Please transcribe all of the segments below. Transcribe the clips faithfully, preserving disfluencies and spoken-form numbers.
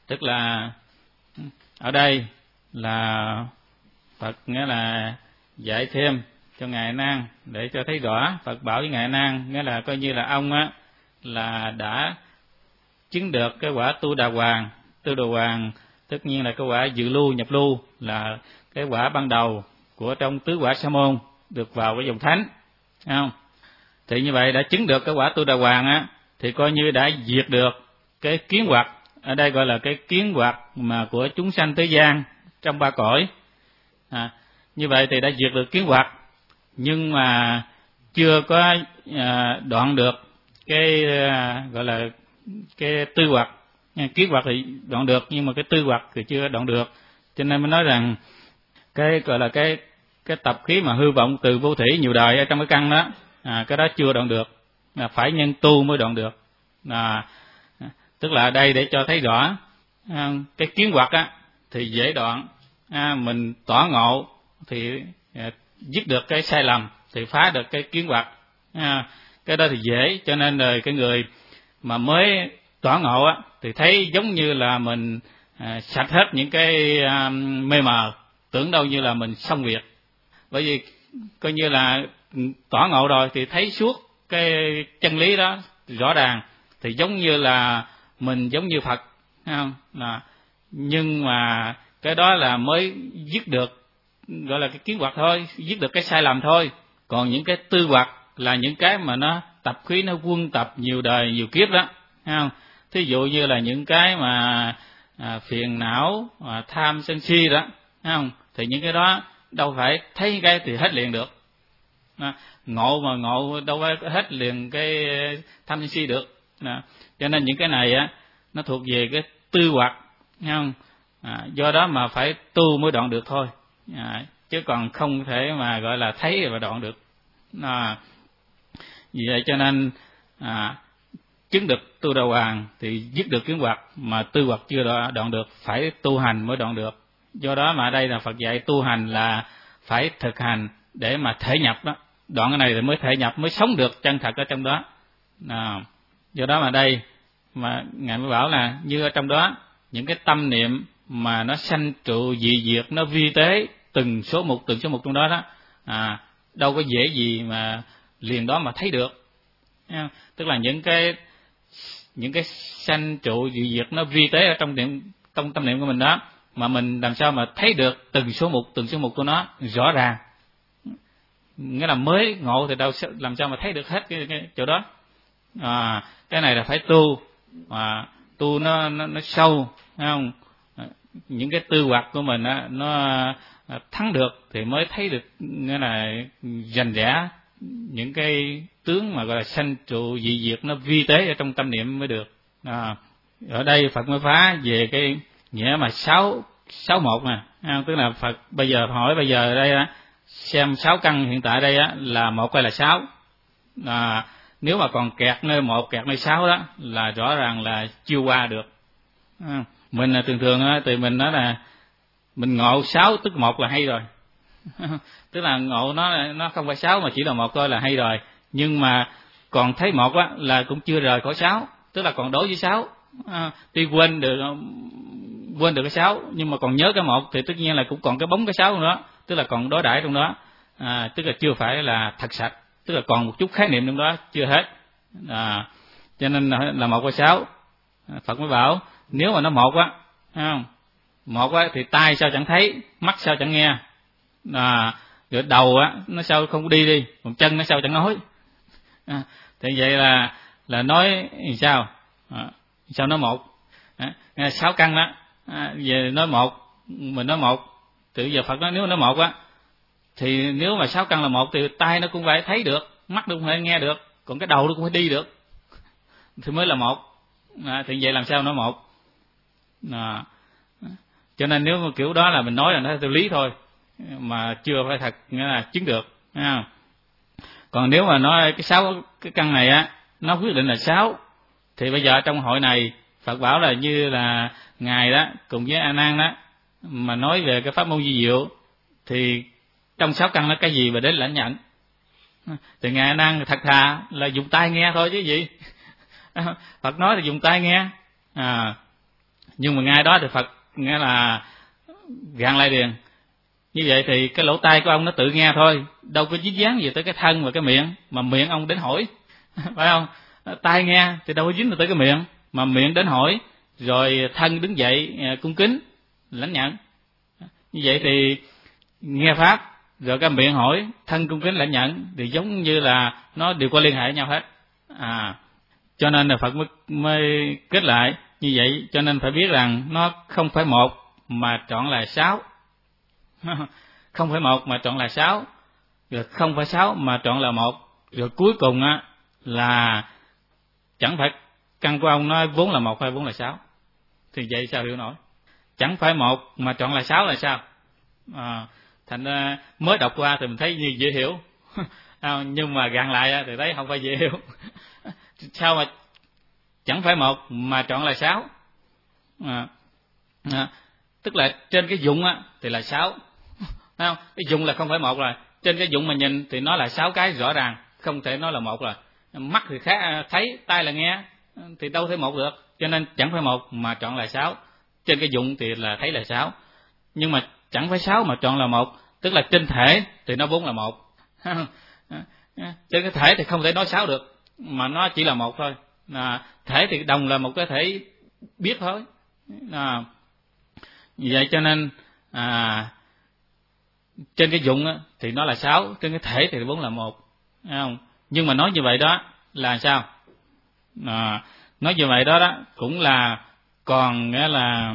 Tức là ở đây là Phật nghĩa là dạy thêm cho ngài A Nan để cho thấy rõ. Phật bảo với ngài A Nan nghĩa là coi như là ông á là đã chứng được cái quả tu đà hoàng. Tu đà hoàng tất nhiên là cái quả dự lưu nhập lưu, là cái quả ban đầu của trong tứ quả sa môn được vào cái dòng thánh, thấy không? Thì như vậy đã chứng được cái quả tu đà hoàng á, thì coi như đã diệt được cái kiến hoặc, ở đây gọi là cái kiến hoặc mà của chúng sanh thế gian trong ba cõi. À, như vậy thì đã diệt được kiến hoặc, nhưng mà chưa có à, đoạn được cái à, gọi là cái tư hoặc. Kiến hoặc thì đoạn được, nhưng mà cái tư hoặc thì chưa đoạn được, cho nên mới nói rằng cái gọi là cái cái tập khí mà hư vọng từ vô thủy nhiều đời ở trong cái căn đó, à, cái đó chưa đoạn được, là phải nhân tu mới đoạn được. À, tức là ở đây để cho thấy rõ à, cái kiến hoặc á thì dễ đoạn, à, mình tỏ ngộ thì à, dứt được cái sai lầm thì phá được cái kiến hoặc, à, cái đó thì dễ. Cho nên rồi cái người mà mới tỏ ngộ á thì thấy giống như là mình à, sạch hết những cái à, mê mờ, tưởng đâu như là mình xong việc. Bởi vì coi như là tỏ ngộ rồi thì thấy suốt cái chân lý đó rõ ràng, thì giống như là mình giống như Phật, thấy không? Là, nhưng mà cái đó là mới dứt được gọi là cái kiến hoặc thôi, dứt được cái sai lầm thôi. Còn những cái tư hoặc là những cái mà nó tập khí, nó quân tập nhiều đời nhiều kiếp đó, thấy không? Thí dụ như là những cái mà à, phiền não, à, tham sân si đó, thấy không? Thì những cái đó đâu phải thấy cái thì hết liền được. À, ngộ mà ngộ đâu phải hết liền cái tham sân si được. À, cho nên những cái này á nó thuộc về cái tư hoặc, thấy không? À, do đó mà phải tu mới đoạn được thôi, à, chứ còn không thể mà gọi là thấy và đoạn được. À, vì vậy cho nên à, chứng được tu đà hoàng thì dứt được kiến hoặc, mà tư hoặc chưa đoạn được, phải tu hành mới đoạn được. Do đó mà ở đây là Phật dạy tu hành là phải thực hành để mà thể nhập đó, đoạn cái này thì mới thể nhập, mới sống được chân thật ở trong đó. À, do đó mà đây mà ngài mới bảo là như ở trong đó những cái tâm niệm mà nó sanh trụ dị diệt, nó vi tế từng số một từng số một trong đó đó, à, đâu có dễ gì mà liền đó mà thấy được. Tức là những cái những cái sanh trụ dị diệt nó vi tế ở trong niệm, trong tâm niệm của mình đó, mà mình làm sao mà thấy được từng số một từng số một của nó rõ ràng. Nghĩa là mới ngộ thì đâu làm sao mà thấy được hết cái, cái chỗ đó. À, cái này là phải tu, à, tu nó, nó nó sâu, thấy không? À, những cái tư hoặc của mình á, nó thắng được thì mới thấy được, nghĩa là rành rẽ những cái tướng mà gọi là sanh trụ dị diệt nó vi tế ở trong tâm niệm mới được. À, ở đây Phật mới phá về cái nghĩa mà sáu sáu một nè, à, tức là Phật bây giờ hỏi bây giờ ở đây á, xem sáu căn hiện tại đây á là một hay là sáu. À, nếu mà còn kẹt nơi một, kẹt nơi sáu đó là rõ ràng là chưa qua được. À, mình là thường thường á, thì mình nói là mình ngộ sáu tức một là hay rồi. Tức là ngộ nó nó không phải sáu mà chỉ là một thôi là hay rồi. Nhưng mà còn thấy một á là cũng chưa rời khỏi sáu, tức là còn đối với sáu. À, tuy quên được quên được cái sáu nhưng mà còn nhớ cái một thì tất nhiên là cũng còn cái bóng cái sáu trong đó, tức là còn đối đãi trong đó. À, tức là chưa phải là thật sạch, tức là còn một chút khái niệm trong đó chưa hết. À, cho nên là, là một với sáu. Phật mới bảo nếu mà nó một á, không? Một á thì tai sao chẳng thấy, mắt sao chẳng nghe, à, rồi đầu á nó sao không đi đi, còn chân nó sao chẳng nói. À, thì vậy là là nói sao? À, sao nói một? À, sáu căn đó, à, về nói một, mình nói một, tự giờ Phật nói nếu nói một á, thì nếu mà sáu căn là một thì tai nó cũng phải thấy được, mắt nó cũng phải nghe được, còn cái đầu nó cũng phải đi được, thì mới là một. À, thì vậy làm sao nói một? À, cho nên nếu mà kiểu đó là mình nói là nó theo lý thôi, mà chưa phải thật nghĩa là chứng được. À, còn nếu mà nói cái sáu cái căn này á, nó quyết định là sáu, thì bây giờ trong hội này Phật bảo là như là ngài đó cùng với A Nan đó mà nói về cái pháp môn vi diệu, thì trong sáu căn nó cái gì mà đến lãnh nhận? Thì ngài A Nan thật thà là dùng tai nghe thôi chứ gì. Phật nói là dùng tai nghe. À, Nhưng mà ngay đó thì Phật nghĩa là gạn lại liền. Như vậy thì cái lỗ tai của ông nó tự nghe thôi, đâu có dính dáng gì tới cái thân và cái miệng, mà miệng ông đến hỏi, phải không? Tai nghe thì đâu có dính tới cái miệng, mà miệng đến hỏi, rồi thân đứng dậy cung kính lãnh nhận. Như vậy thì nghe pháp, rồi cái miệng hỏi, thân cung kính lãnh nhận, thì giống như là nó đều có liên hệ với nhau hết. À, cho nên là Phật mới, mới kết lại như vậy. Cho nên phải biết rằng nó không phải một mà trọn là sáu. Không phải một mà trọn là sáu, rồi không phải sáu mà trọn là một, rồi cuối cùng á là chẳng phải căn của ông nói vốn là một hay vốn là sáu. Thì vậy sao hiểu nổi? Chẳng phải một mà trọn là sáu là sao? À, thành ra mới đọc qua thì mình thấy như dễ hiểu, à, nhưng mà gạn lại thì thấy không phải dễ hiểu. Sao mà chẳng phải một mà trọn là sáu? À, à, tức là trên cái dụng á thì là sáu, thấy không? Cái dụng là không phải một rồi, trên cái dụng mà nhìn thì nó là sáu cái rõ ràng, không thể nói là một rồi. Mắt thì khác, thấy, tai là nghe, thì đâu thể một được. Cho nên chẳng phải một mà trọn là sáu. Trên cái dụng thì là thấy là sáu, nhưng mà chẳng phải sáu mà trọn là một, tức là trên thể thì nó vốn là một. Trên cái thể thì không thể nói sáu được, mà nó chỉ là một thôi. À, thể thì đồng là một cái thể biết thôi. À, vì vậy cho nên à, trên cái dụng á, thì nó là sáu, trên cái thể thì vốn là một, thấy không? Nhưng mà nói như vậy đó là sao? À, nói như vậy đó đó cũng là còn nghĩa là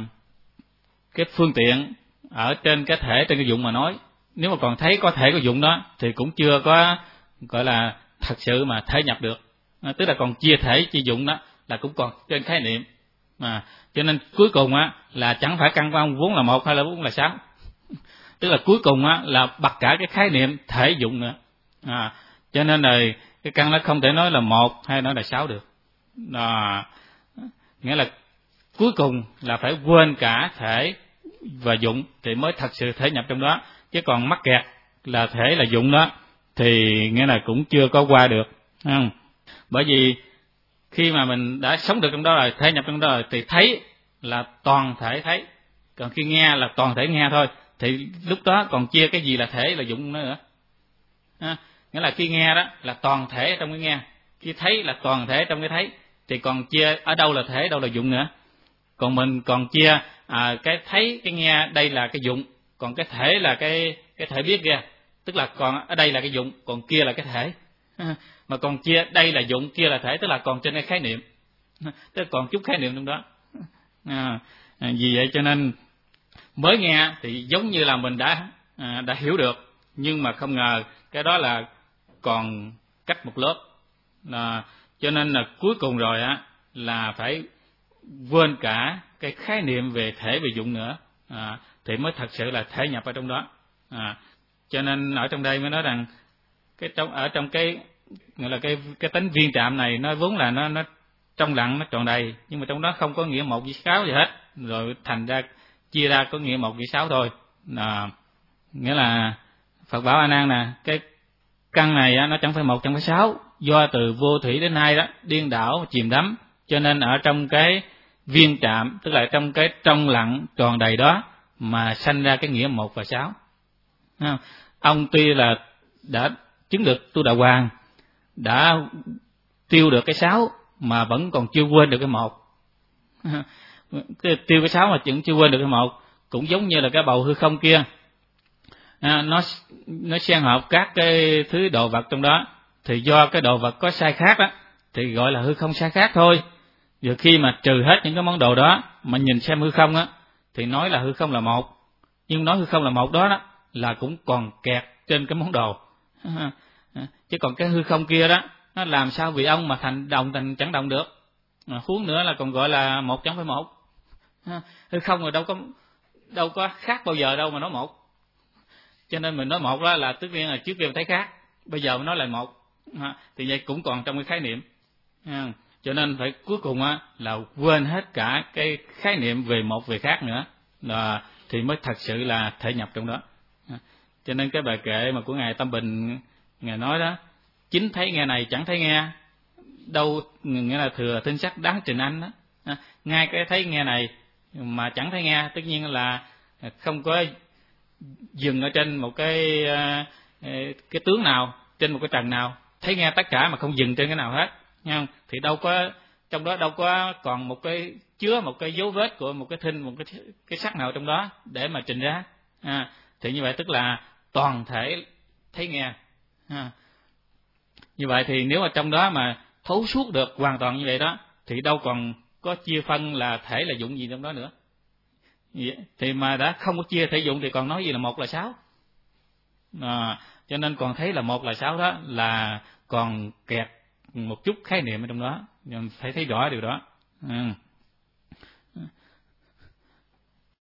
cái phương tiện ở trên cái thể, trên cái dụng mà nói. Nếu mà còn thấy có thể có dụng đó thì cũng chưa có gọi là thật sự mà thể nhập được. À, tức là còn chia thể chia dụng đó là cũng còn trên khái niệm. À, cho nên cuối cùng á là chẳng phải căn của ông vốn là một hay là vốn là sáu. Tức là cuối cùng á là bật cả cái khái niệm thể dụng nữa. À, cho nên là cái căn nó không thể nói là một hay nói là sáu được. À, nghĩa là cuối cùng là phải quên cả thể và dụng thì mới thật sự thể nhập trong đó. Chứ còn mắc kẹt là thể là dụng đó thì nghĩa là cũng chưa có qua được, không? Bởi vì khi mà mình đã sống được trong đó rồi, thể nhập trong đó rồi, thì thấy là toàn thể thấy, còn khi nghe là toàn thể nghe thôi. Thì lúc đó còn chia cái gì là thể là dụng nữa. À, nghĩa là khi nghe đó là toàn thể trong cái nghe, khi thấy là toàn thể trong cái thấy, thì còn chia ở đâu là thể, đâu là dụng nữa. Còn mình còn chia à, cái thấy, cái nghe đây là cái dụng, còn cái thể là cái cái thể biết kia, tức là còn ở đây là cái dụng, còn kia là cái thể. À, mà còn chia đây là dụng, kia là thể, tức là còn trên cái khái niệm, tức là còn chút khái niệm trong đó. À, vì vậy cho nên mới nghe thì giống như là mình đã à, đã hiểu được, nhưng mà không ngờ cái đó là còn cách một lớp. À, cho nên là cuối cùng rồi á là phải quên cả cái khái niệm về thể về dụng nữa, à, thì mới thật sự là thể nhập ở trong đó. À, cho nên ở trong đây mới nói rằng cái trong ở trong cái gọi là cái cái tính viên trạm này nó vốn là nó nó trong lặng, nó tròn đầy, nhưng mà trong đó không có nghĩa một với sáu gì hết, rồi thành ra chia ra có nghĩa một với sáu thôi. À, nghĩa là Phật bảo A Nan nè, cái căn này á, nó chẳng phải một chẳng phải sáu, do từ vô thủy đến nay đó điên đảo chìm đắm, cho nên ở trong cái viên trạm, tức là trong cái trong lặng tròn đầy đó mà sanh ra cái nghĩa một và sáu. Ông tuy là đã chứng được tu đà hoàng, đã tiêu được cái sáu mà vẫn còn chưa quên được cái một. Cái tiêu cái sáu mà vẫn chưa quên được cái một, cũng giống như là cái bầu hư không kia, à, nó nó xen hợp các cái thứ đồ vật trong đó, thì do cái đồ vật có sai khác đó thì gọi là hư không sai khác thôi. Rồi khi mà trừ hết những cái món đồ đó mà nhìn xem hư không á thì nói là hư không là một, nhưng nói hư không là một đó đó là cũng còn kẹt trên cái món đồ. Chứ còn cái hư không kia đó nó làm sao vì ông mà thành đồng thành chẳng đồng được, à, huống nữa là còn gọi là một chẳng phải một. Hư không rồi đâu có đâu có khác bao giờ đâu mà nói một. Cho nên mình nói một đó là tất nhiên là trước kia mình thấy khác, bây giờ mình nói là một, à, thì vậy cũng còn trong cái khái niệm. À, cho nên phải cuối cùng á là quên hết cả cái khái niệm về một về khác nữa, là thì mới thật sự là thể nhập trong đó. À, cho nên cái bài kệ mà của ngài Tâm Bình, ngài nói đó, chính thấy nghe này chẳng thấy nghe đâu, nghĩa là thừa thinh sắc đáng trình anh đó. À, ngay cái thấy nghe này mà chẳng thấy nghe, tất nhiên là không có dừng ở trên một cái cái tướng nào, trên một cái trần nào, thấy nghe tất cả mà không dừng trên cái nào hết, nghe không? Thì đâu có trong đó đâu có còn một cái chứa một cái dấu vết của một cái thinh, một cái cái sắc nào trong đó để mà trình ra. À, thì như vậy tức là toàn thể thấy nghe. À, như vậy thì nếu mà trong đó mà thấu suốt được hoàn toàn như vậy đó, thì đâu còn có chia phân là thể là dụng gì trong đó nữa. Thì mà đã không có chia thể dụng thì còn nói gì là một là sáu. À, cho nên còn thấy là một là sáu đó là còn kẹt một chút khái niệm ở trong đó, phải thấy rõ điều đó. Ừ.